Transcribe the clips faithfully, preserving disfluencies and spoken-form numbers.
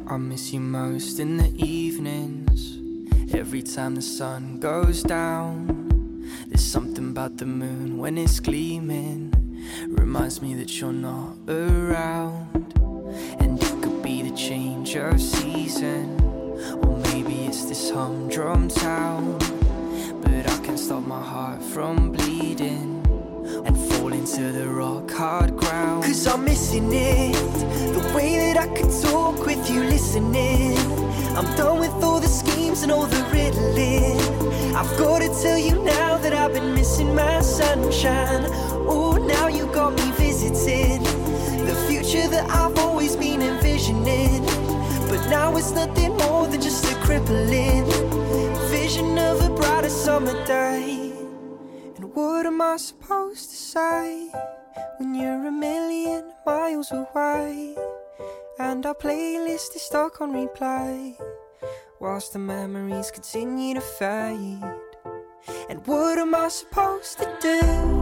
I miss you most in the evenings. Every time the sun goes down, there's something about the moon when it's gleaming, reminds me that you're not around. And it could be the change of season, or maybe it's this humdrum town. But I can't stop my heart from bleeding and fall into the rock hard ground. Cause I'm missing it, the way that I could talk with you listening. I'm done with all the schemes and all the riddling. I've got to tell you now that I've been missing my sunshine. Oh, now you got me visiting the future that I've always been envisioning. But now it's nothing more than just a crippling vision of a brighter summer day. And what am I supposed to say when you're a million miles away and our playlist is stuck on replay whilst the memories continue to fade? And what am I supposed to do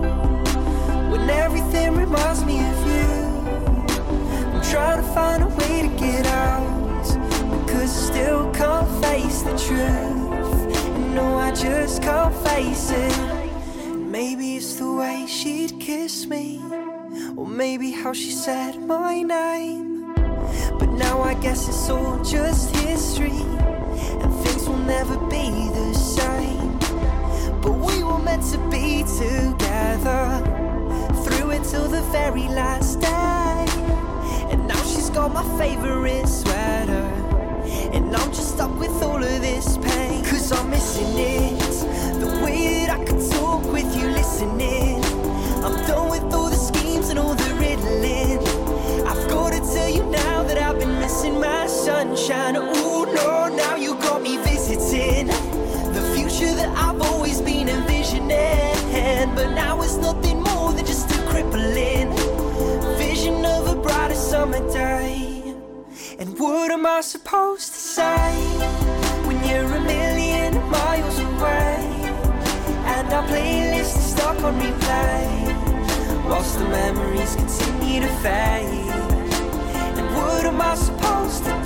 when everything reminds me of you? I'm trying to find a way to get out, because I still can't face the truth. And no, I just can't face it. Maybe it's the way she'd kiss me, or maybe how she said my name. But now I guess it's all just history, and things will never be the same. But we were meant to be together through it till the very last day. And now she's got my favorite sweater, and I'm just stuck with all of this pain. Cause I'm missing it, the way that I could talk with you listening. I'm done with all the schemes and all the riddling. I've got to tell you now that I've been missing my sunshine. Oh no, now you got me visiting the future that I've always been envisioning. But now it's nothing more than just a crippling vision of a brighter summer day. And what am I supposed to say when you're a million miles away and our playlist is stuck on replay whilst the memories continue to fade? And what am I supposed to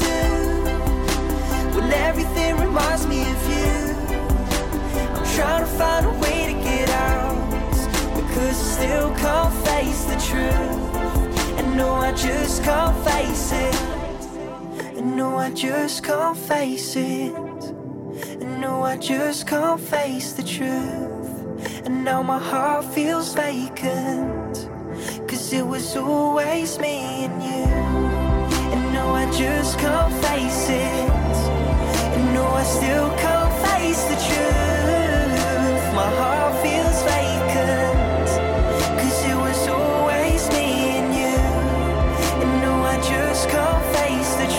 do when everything reminds me of you? I'm trying to find a way to get out, because I still can't face the truth. And no, I just can't face it. And no, I just can't face it. And no, I just can't face the truth. And now my heart feels vacant, cause it was always me and you. And no, I just can't face it. And no, I still can't face the truth. My heart feels vacant, cause it was always me and you. And no, I just can't face the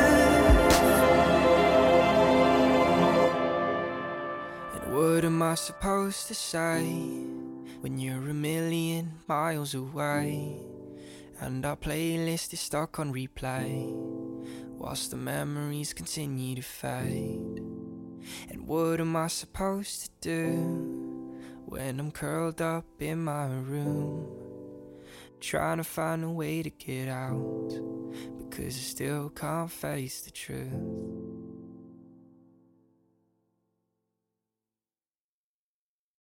truth. And what am I supposed to say when you're a million miles away and our playlist is stuck on replay whilst the memories continue to fade? And what am I supposed to do when I'm curled up in my room, trying to find a way to get out, because I still can't face the truth?